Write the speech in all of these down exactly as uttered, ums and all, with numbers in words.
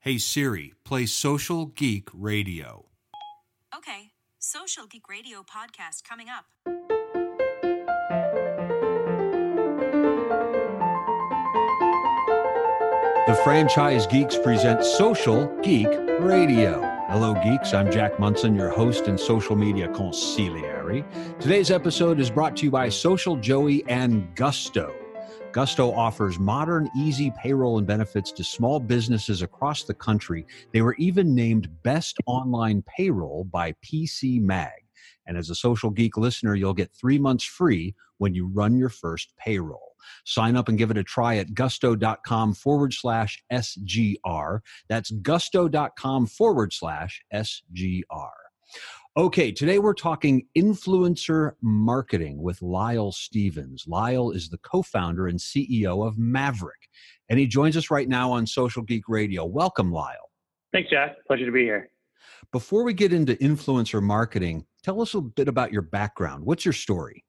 Hey Siri, play Social Geek Radio. Okay, Social Geek Radio podcast coming up. The Franchise Geeks present Social Geek Radio. Hello, geeks. I'm Jack Munson, your host and social media consigliere. Today's episode is brought to you by Social Joey and Gusto. Gusto offers modern, easy payroll and benefits to small businesses across the country. They were even named Best Online Payroll by P C Mag. And as a Social Geek listener, you'll get three months free when you run your first payroll. Sign up and give it a try at gusto.com forward slash SGR. That's gusto.com forward slash SGR. Okay, today we're talking influencer marketing with Lyle Stevens. Lyle is the co-founder and C E O of Maverick, and he joins us right now on Social Geek Radio. Welcome, Lyle. Thanks, Jack. Pleasure to be here. Before we get into influencer marketing, tell us a bit about your background. What's your story?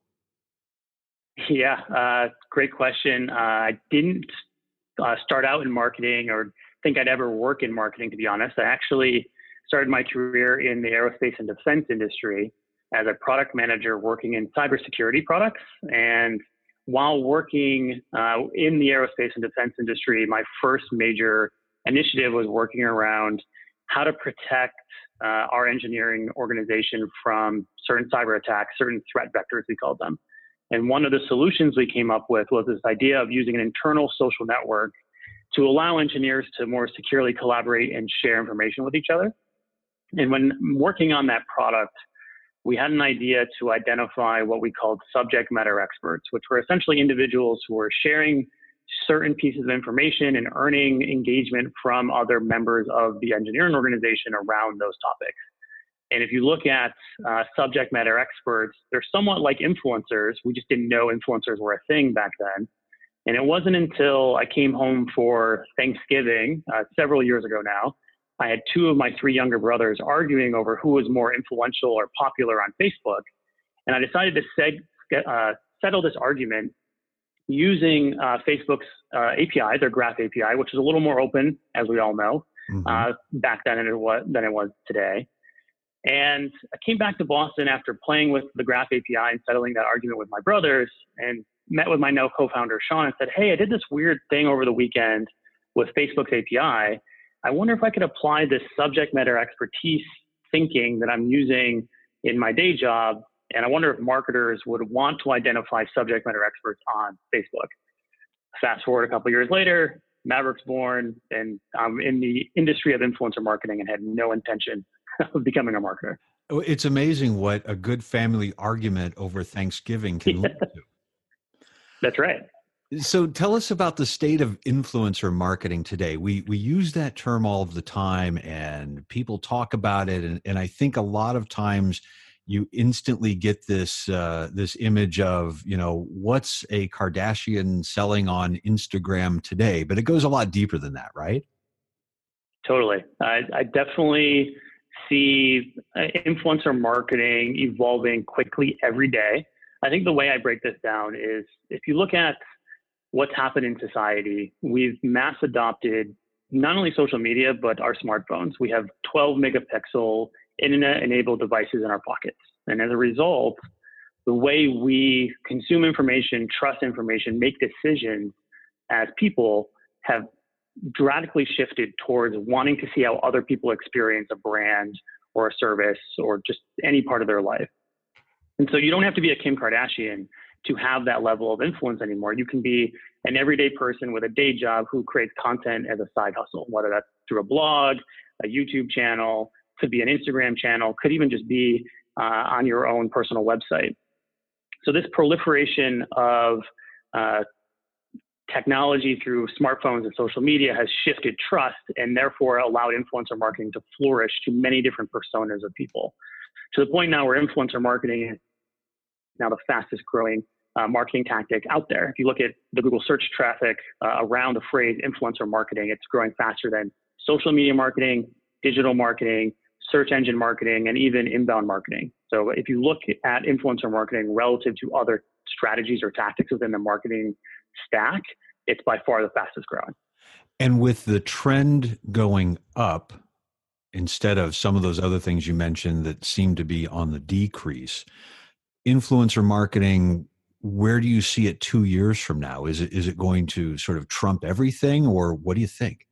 Yeah, uh, great question. Uh, I didn't uh, start out in marketing or think I'd ever work in marketing, to be honest. I actually started my career in the aerospace and defense industry as a product manager working in cybersecurity products. And while working uh, in the aerospace and defense industry, my first major initiative was working around how to protect uh, our engineering organization from certain cyber attacks, certain threat vectors, we called them. And one of the solutions we came up with was this idea of using an internal social network to allow engineers to more securely collaborate and share information with each other. And when working on that product, we had an idea to identify what we called subject matter experts, which were essentially individuals who were sharing certain pieces of information and earning engagement from other members of the engineering organization around those topics. And if you look at uh, subject matter experts, they're somewhat like influencers. We just didn't know influencers were a thing back then. And it wasn't until I came home for Thanksgiving uh, several years ago now, I had two of my three younger brothers arguing over who was more influential or popular on Facebook. And I decided to seg- uh, settle this argument using uh, Facebook's uh, A P I, their Graph A P I, which is a little more open, as we all know, mm-hmm. uh, back then than it was, than it was today. And I came back to Boston after playing with the Graph A P I and settling that argument with my brothers, and met with my now co-founder, Sean, and said, hey, I did this weird thing over the weekend with Facebook's A P I. I wonder if I could apply this subject matter expertise thinking that I'm using in my day job. And I wonder if marketers would want to identify subject matter experts on Facebook. Fast forward a couple of years later, Maverick's born, and I'm in the industry of influencer marketing and had no intention of becoming a marketer. It's amazing what a good family argument over Thanksgiving can lead to. That's right. So tell us about the state of influencer marketing today. We we use that term all of the time, and people talk about it, and, and I think a lot of times you instantly get this uh, this image of, you know, what's a Kardashian selling on Instagram today? But it goes a lot deeper than that, right? Totally. I, I definitely see uh, influencer marketing evolving quickly every day. I think the way I break this down is if you look at what's happened in society, we've mass adopted not only social media, but our smartphones. We have twelve megapixel internet-enabled devices in our pockets. And as a result, the way we consume information, trust information, make decisions as people have dramatically shifted towards wanting to see how other people experience a brand or a service or just any part of their life. And so you don't have to be a Kim Kardashian to have that level of influence anymore. You can be an everyday person with a day job who creates content as a side hustle, whether that's through a blog, a YouTube channel, could be an Instagram channel, could even just be uh, on your own personal website. So this proliferation of uh, technology through smartphones and social media has shifted trust and therefore allowed influencer marketing to flourish to many different personas of people. To the point now where influencer marketing is now the fastest growing uh, marketing tactic out there. If you look at the Google search traffic uh, around the phrase influencer marketing, it's growing faster than social media marketing, digital marketing, search engine marketing, and even inbound marketing. So if you look at influencer marketing relative to other strategies or tactics within the marketing stack, it's by far the fastest growing. And with the trend going up, instead of some of those other things you mentioned that seem to be on the decrease, influencer marketing, where do you see it two years from now? Is it is it going to sort of trump everything, or what do you think?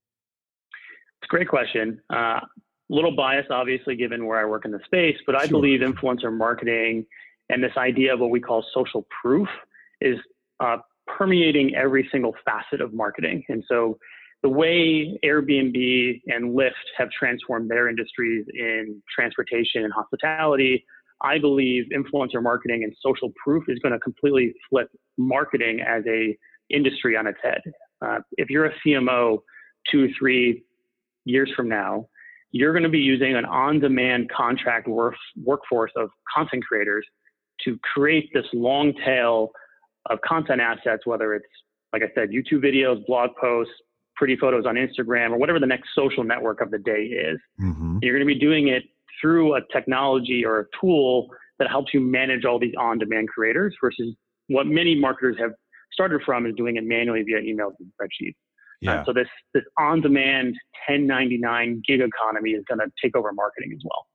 It's a great question. A uh, little biased, obviously, given where I work in the space, but I Sure. believe influencer marketing and this idea of what we call social proof is uh, permeating every single facet of marketing. And so the way Airbnb and Lyft have transformed their industries in transportation and hospitality, I believe influencer marketing and social proof is going to completely flip marketing as a industry on its head. Uh, if you're a C M O two, three years from now, you're going to be using an on-demand contract work, workforce of content creators to create this long tail of content assets, whether it's, like I said, YouTube videos, blog posts, pretty photos on Instagram, or whatever the next social network of the day is. Mm-hmm. You're going to be doing it through a technology or a tool that helps you manage all these on-demand creators versus what many marketers have started from is doing it manually via emails and spreadsheets. Yeah. Uh, so this this on-demand ten ninety-nine gig economy is going to take over marketing as well.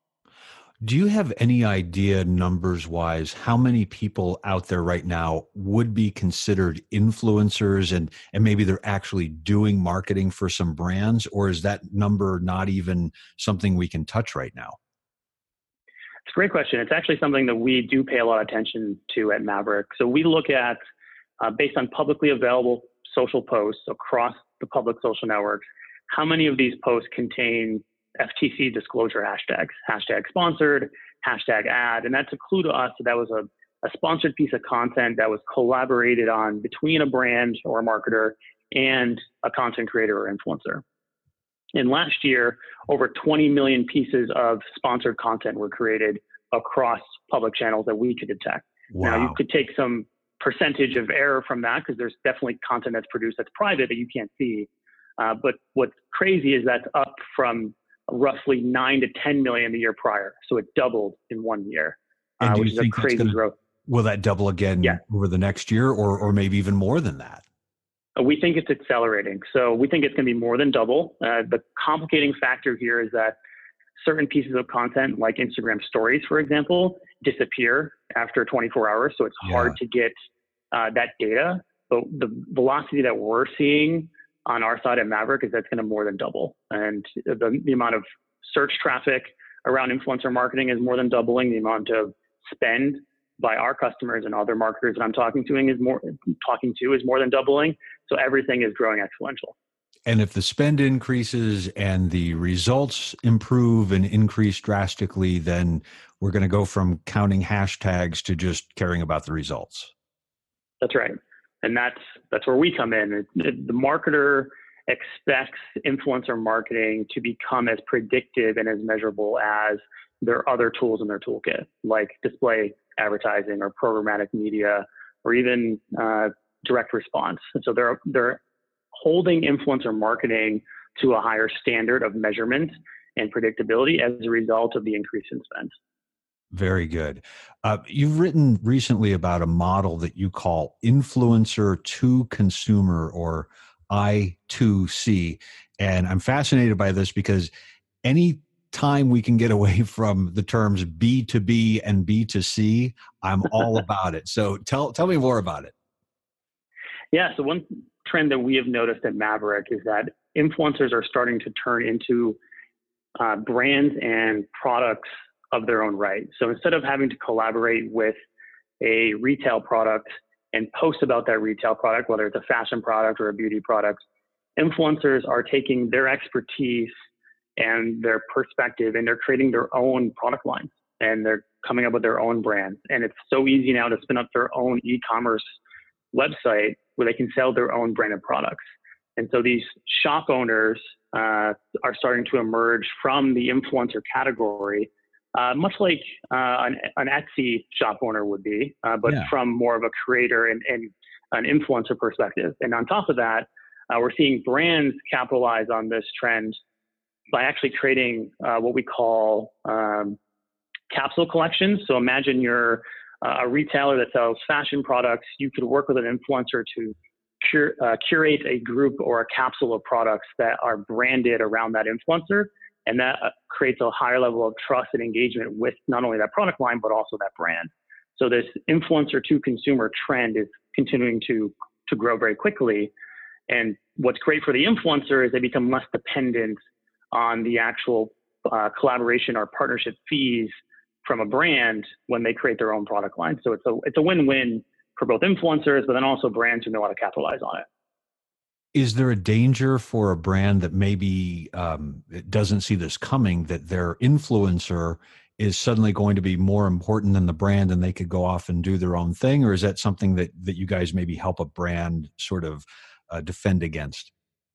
Do you have any idea, numbers wise, how many people out there right now would be considered influencers, and, and maybe they're actually doing marketing for some brands, or is that number not even something we can touch right now? It's a great question. It's actually something that we do pay a lot of attention to at Maverick. So we look at, uh, based on publicly available social posts across the public social networks, how many of these posts contain F T C disclosure hashtags, hashtag sponsored, hashtag ad. And that's a clue to us that that was a, a sponsored piece of content that was collaborated on between a brand or a marketer and a content creator or influencer. And last year, over twenty million pieces of sponsored content were created across public channels that we could detect. Wow. Now, you could take some percentage of error from that because there's definitely content that's produced that's private that you can't see. Uh, but what's crazy is that's up from roughly nine to ten million the year prior. So it doubled in one year, And uh, do which you is a think that's crazy gonna, growth. will that double again Yeah. over the next year, or or maybe even more than that? Uh, We think it's accelerating. So we think it's going to be more than double. Uh, the complicating factor here is that certain pieces of content, like Instagram stories, for example, disappear after twenty-four hours. So it's Yeah. hard to get uh, that data. But the velocity that we're seeing on our side at Maverick is that's going to more than double. And the, the amount of search traffic around influencer marketing is more than doubling. The amount of spend by our customers and other marketers that I'm talking to is more talking to is more than doubling. So everything is growing exponential. And if the spend increases and the results improve and increase drastically, then we're going to go from counting hashtags to just caring about the results. That's right. And that's that's where we come in. It, it, the marketer expects influencer marketing to become as predictive and as measurable as their other tools in their toolkit, like display advertising or programmatic media, or even uh, direct response. And so they're they're holding influencer marketing to a higher standard of measurement and predictability as a result of the increase in spend. Very good. Uh, you've written recently about a model that you call influencer to consumer, or I two C. And I'm fascinated by this because any time we can get away from the terms B to B and B to C, I'm all about it. So tell tell me more about it. Yeah, so one trend that we have noticed at Maverick is that influencers are starting to turn into uh, brands and products of their own right. So instead of having to collaborate with a retail product and post about that retail product, whether it's a fashion product or a beauty product, influencers are taking their expertise and their perspective and they're creating their own product lines and they're coming up with their own brands. And it's so easy now to spin up their own e-commerce website where they can sell their own branded products. And so these shop owners uh, are starting to emerge from the influencer category, uh, much like uh, an, an Etsy shop owner would be, uh, but Yeah. from more of a creator and, and an influencer perspective. And on top of that, uh, we're seeing brands capitalize on this trend by actually creating uh, what we call um, capsule collections. So imagine you're uh, a retailer that sells fashion products. You could work with an influencer to cur- uh, curate a group or a capsule of products that are branded around that influencer. And that uh, creates a higher level of trust and engagement with not only that product line, but also that brand. So this influencer to consumer trend is continuing to, to grow very quickly. And what's great for the influencer is they become less dependent on the actual uh, collaboration or partnership fees from a brand when they create their own product line. So it's a, it's a win-win for both influencers, but then also brands who know how to capitalize on it. Is there a danger for a brand that maybe um, it doesn't see this coming, that their influencer is suddenly going to be more important than the brand and they could go off and do their own thing? Or is that something that, that you guys maybe help a brand sort of uh, defend against?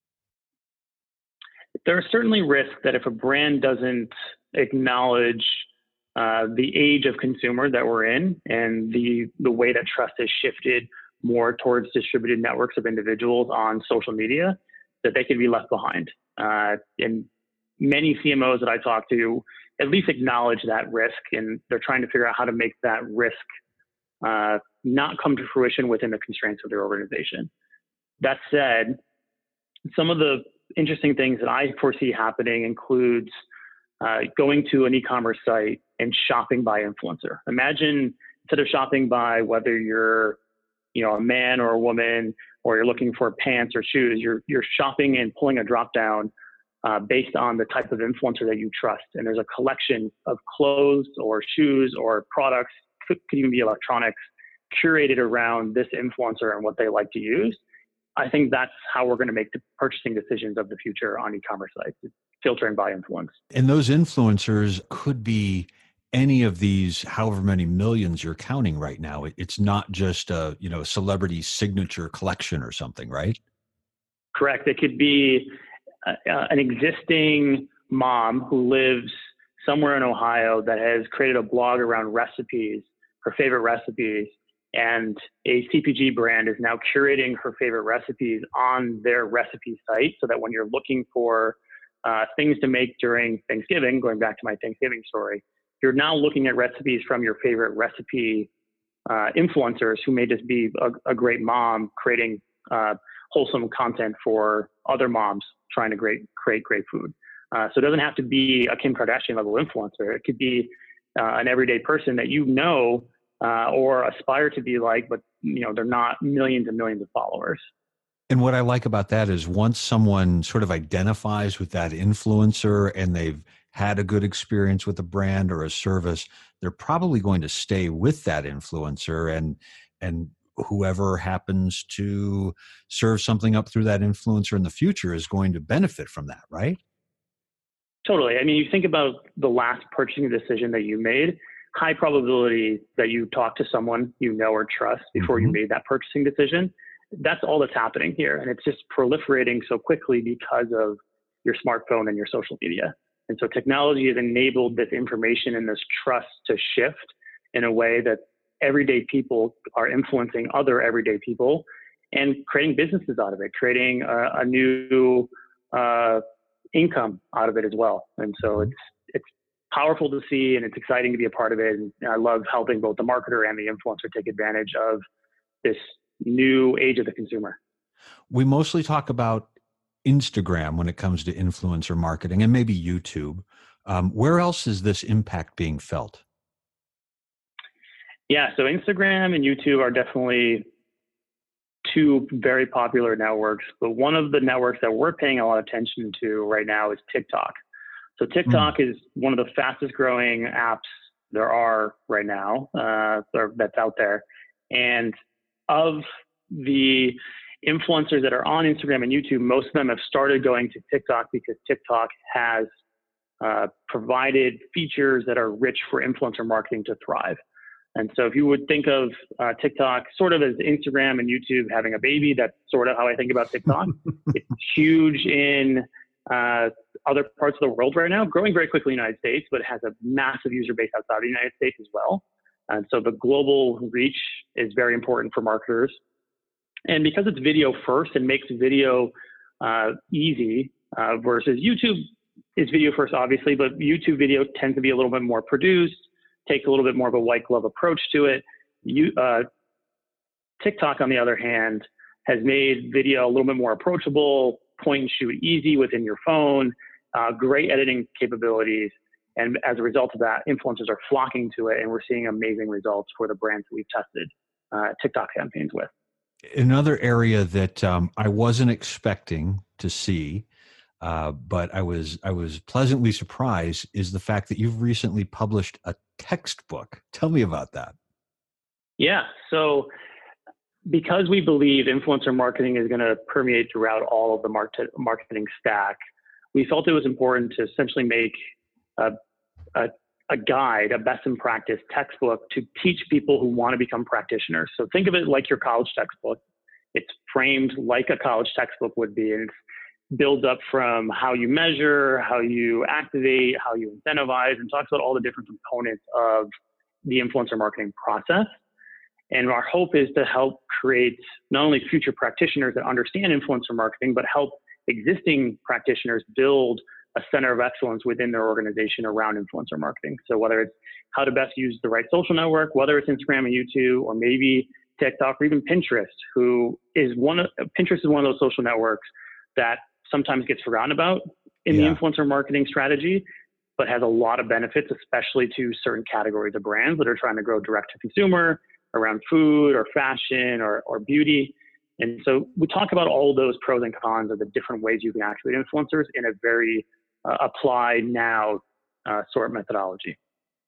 There are certainly risks that if a brand doesn't acknowledge uh, the age of consumer that we're in and the, the way that trust has shifted more towards distributed networks of individuals on social media, that they could be left behind. Uh, and many C M Os that I talk to at least acknowledge that risk, and they're trying to figure out how to make that risk uh, not come to fruition within the constraints of their organization. That said, some of the interesting things that I foresee happening includes uh, going to an e-commerce site and shopping by influencer. Imagine instead of shopping by whether you're you know, a man or a woman, or you're looking for pants or shoes, you're you're shopping and pulling a drop down uh, based on the type of influencer that you trust. And there's a collection of clothes or shoes or products, could, could even be electronics, curated around this influencer and what they like to use. I think that's how we're going to make the purchasing decisions of the future on e-commerce sites, filtering by influence. And those influencers could be any of these, however many millions you're counting right now. It's not just a, you know, celebrity signature collection or something, right? Correct. It could be uh, an existing mom who lives somewhere in Ohio that has created a blog around recipes, her favorite recipes, and a C P G brand is now curating her favorite recipes on their recipe site, so that when you're looking for uh, things to make during Thanksgiving, going back to my Thanksgiving story, you're now looking at recipes from your favorite recipe uh, influencers who may just be a, a great mom creating uh, wholesome content for other moms trying to great, create great food. Uh, so it doesn't have to be a Kim Kardashian level influencer. It could be uh, an everyday person that you know uh, or aspire to be like, but you know they're not millions and millions of followers. And what I like about that is once someone sort of identifies with that influencer and they've had a good experience with a brand or a service, they're probably going to stay with that influencer, and and whoever happens to serve something up through that influencer in the future is going to benefit from that, right? Totally. I mean, you think about the last purchasing decision that you made, high probability that you talk to someone you know or trust before mm-hmm. you made that purchasing decision. That's all that's happening here. And it's just proliferating so quickly because of your smartphone and your social media. And so technology has enabled this information and this trust to shift in a way that everyday people are influencing other everyday people and creating businesses out of it, creating a, a new uh, income out of it as well. And so it's it's powerful to see, and it's exciting to be a part of it. And I love helping both the marketer and the influencer take advantage of this new age of the consumer. We mostly talk about Instagram when it comes to influencer marketing, and maybe YouTube. Um, where else is this impact being felt? Yeah, so Instagram and YouTube are definitely two very popular networks, but one of the networks that we're paying a lot of attention to right now is TikTok. So TikTok mm. is one of the fastest growing apps there are right now uh, that's out there. And of the influencers that are on Instagram and YouTube, most of them have started going to TikTok because TikTok has uh, provided features that are rich for influencer marketing to thrive. And so if you would think of uh, TikTok sort of as Instagram and YouTube having a baby, that's sort of how I think about TikTok. It's huge in uh, other parts of the world right now, growing very quickly in the United States, but it has a massive user base outside the United States as well. And so the global reach is very important for marketers. And because it's video first, it makes video uh, easy uh, versus YouTube is video first, obviously, but YouTube video tends to be a little bit more produced, takes a little bit more of a white glove approach to it. You, uh, TikTok, on the other hand, has made video a little bit more approachable, point and shoot easy within your phone, uh, great editing capabilities. And as a result of that, influencers are flocking to it, and we're seeing amazing results for the brands that we've tested uh, TikTok campaigns with. Another area that um, I wasn't expecting to see, uh, but I was I was pleasantly surprised, is the fact that you've recently published a textbook. Tell me about that. Yeah, so because we believe influencer marketing is going to permeate throughout all of the market, marketing stack, we felt it was important to essentially make a, a, a guide, a best in practice textbook to teach people who want to become practitioners. So think of it like your college textbook. It's framed like a college textbook would be, and it builds up from how you measure, how you activate, how you incentivize, and talks about all the different components of the influencer marketing process. And our hope is to help create not only future practitioners that understand influencer marketing, but help existing practitioners build a center of excellence within their organization around influencer marketing. So whether it's how to best use the right social network, whether it's Instagram and YouTube, or maybe TikTok, or even Pinterest, who is one of, Pinterest is one of those social networks that sometimes gets forgotten about in yeah. the influencer marketing strategy, but has a lot of benefits, especially to certain categories of brands that are trying to grow direct to consumer, around food or fashion or, or beauty. And so we talk about all those pros and cons of the different ways you can activate influencers in a very uh, apply now uh, sort of methodology.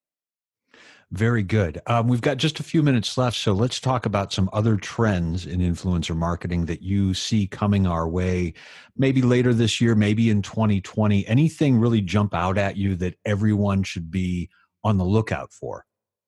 Very good. Um, we've got just a few minutes left, so let's talk about some other trends in influencer marketing that you see coming our way, maybe later this year, maybe in twenty twenty. Anything really jump out at you that everyone should be on the lookout for?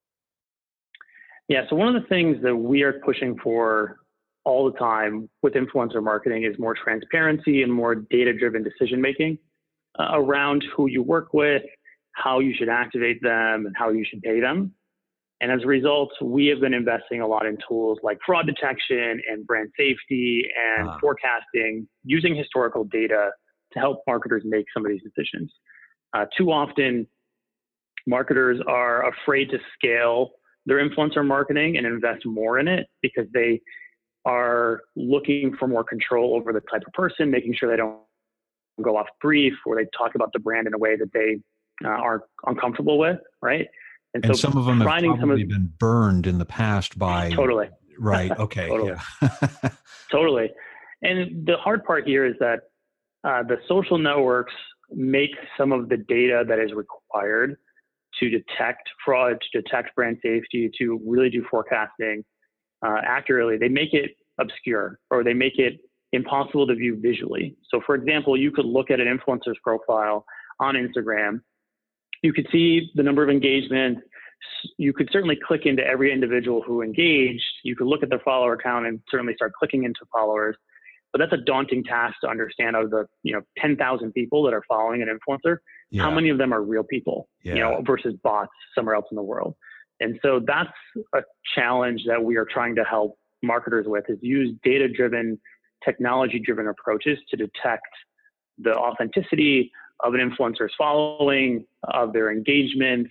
Yeah, so one of the things that we are pushing for all the time with influencer marketing is more transparency and more data-driven decision-making uh, around who you work with, how you should activate them, and how you should pay them. And as a result, we have been investing a lot in tools like fraud detection and brand safety and ah. forecasting, using historical data to help marketers make some of these decisions. Uh, too often, marketers are afraid to scale their influencer marketing and invest more in it because they are looking for more control over the type of person, making sure they don't go off brief or they talk about the brand in a way that they uh, are uncomfortable with, right? And, and so some of them have probably of, been burned in the past by... Totally. Right, okay. Totally. Yeah. Totally. And the hard part here is that uh, the social networks make some of the data that is required to detect fraud, to detect brand safety, to really do forecasting uh, accurately. They make it obscure, or they make it impossible to view visually. So for example, you could look at an influencer's profile on Instagram. You could see the number of engagements. You could certainly click into every individual who engaged. You could look at their follower count and certainly start clicking into followers. But that's a daunting task to understand. Out of the you know ten thousand people that are following an influencer, yeah. how many of them are real people, yeah. you know, versus bots somewhere else in the world. And so that's a challenge that we are trying to help marketers with, is use data-driven, technology-driven approaches to detect the authenticity of an influencer's following, of their engagement,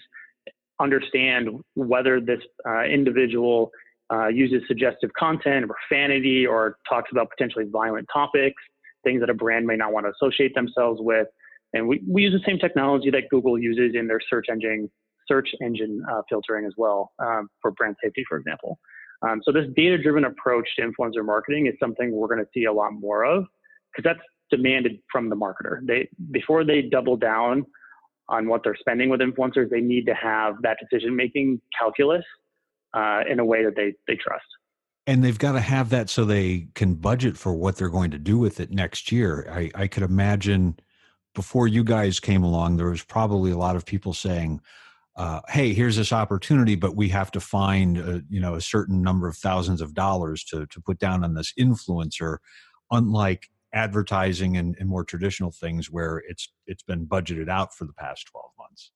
understand whether this uh, individual uh, uses suggestive content or profanity or talks about potentially violent topics, things that a brand may not want to associate themselves with. And we, we use the same technology that Google uses in their search engine search engine uh, filtering as well, um, for brand safety, for example. Um, so this data-driven approach to influencer marketing is something we're going to see a lot more of, because that's demanded from the marketer. They before they double down on what they're spending with influencers, they need to have that decision-making calculus uh, in a way that they they trust. And they've got to have that so they can budget for what they're going to do with it next year. I, I could imagine before you guys came along, there was probably a lot of people saying, uh, hey, here's this opportunity, but we have to find a, you know, a certain number of thousands of dollars to, to put down on this influencer, unlike advertising and, and more traditional things where it's it's been budgeted out for the past twelve months.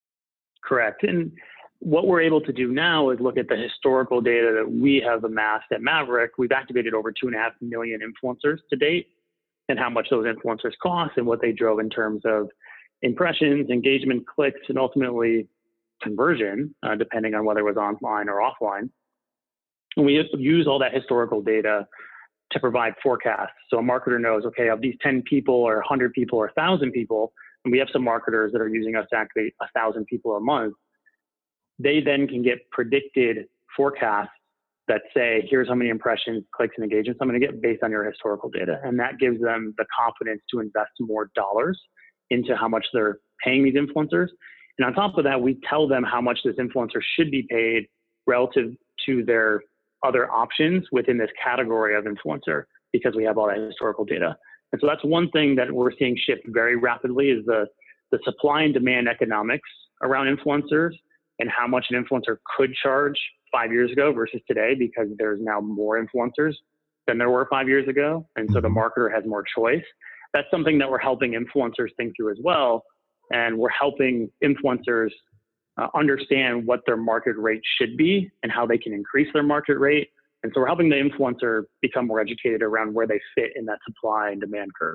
Correct. And what we're able to do now is look at the historical data that we have amassed at Maverick. We've activated over two and a half million influencers to date, and how much those influencers cost and what they drove in terms of impressions, engagement, clicks, and ultimately conversion, uh, depending on whether it was online or offline. And we use all that historical data to provide forecasts. So a marketer knows, okay, of these ten people or one hundred people or one thousand people, and we have some marketers that are using us to activate one thousand people a month, they then can get predicted forecasts that say, here's how many impressions, clicks, and engagements I'm going to get based on your historical data. And that gives them the confidence to invest more dollars into how much they're paying these influencers. And on top of that, we tell them how much this influencer should be paid relative to their other options within this category of influencer, because we have all that historical data. And so that's one thing that we're seeing shift very rapidly is the, the supply and demand economics around influencers and how much an influencer could charge five years ago versus today, because there's now more influencers than there were five years ago. And so the marketer has more choice. That's something that we're helping influencers think through as well. And we're helping influencers uh, understand what their market rate should be and how they can increase their market rate. And so we're helping the influencer become more educated around where they fit in that supply and demand curve.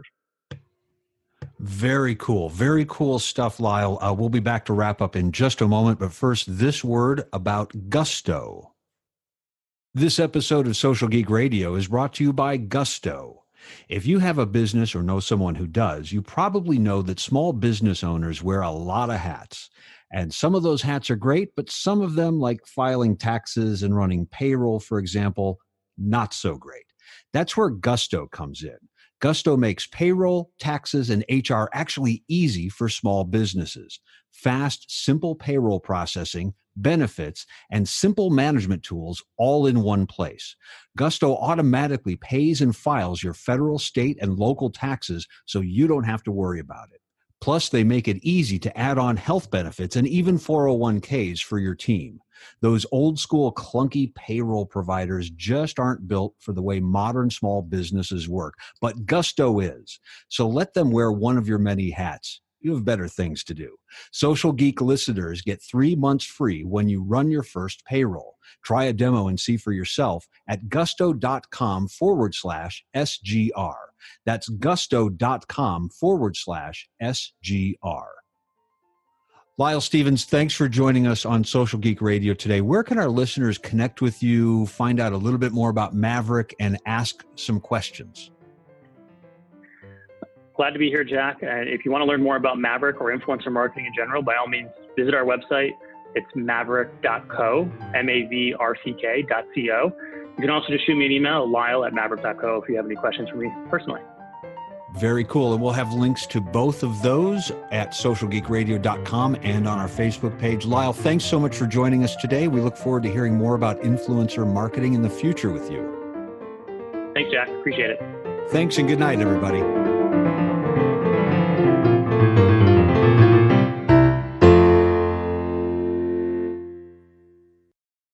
Very cool. Very cool stuff, Lyle. Uh, we'll be back to wrap up in just a moment. But first, this word about Gusto. This episode of Social Geek Radio is brought to you by Gusto. If you have a business or know someone who does, you probably know that small business owners wear a lot of hats. And some of those hats are great, but some of them, like filing taxes and running payroll, for example, not so great. That's where Gusto comes in. Gusto makes payroll, taxes, and H R actually easy for small businesses. Fast, simple payroll processing, benefits, and simple management tools all in one place. Gusto automatically pays and files your federal, state, and local taxes so you don't have to worry about it. Plus, they make it easy to add on health benefits and even four oh one k's for your team. Those old school clunky payroll providers just aren't built for the way modern small businesses work, but Gusto is. So let them wear one of your many hats. You have better things to do. Social Geek listeners get three months free when you run your first payroll. Try a demo and see for yourself at gusto.com forward slash SGR. That's gusto.com forward slash SGR. Lyle Stevens, thanks for joining us on Social Geek Radio today. Where can our listeners connect with you, find out a little bit more about Maverick, and ask some questions? Glad to be here, Jack. And if you want to learn more about Maverick or influencer marketing in general, by all means, visit our website. It's maverick dot co, M A V R C K dot C O. You can also just shoot me an email, lyle at maverick dot co, if you have any questions for me personally. Very cool. And we'll have links to both of those at social geek radio dot com and on our Facebook page. Lyle, thanks so much for joining us today. We look forward to hearing more about influencer marketing in the future with you. Thanks, Jack. Appreciate it. Thanks, and good night, everybody.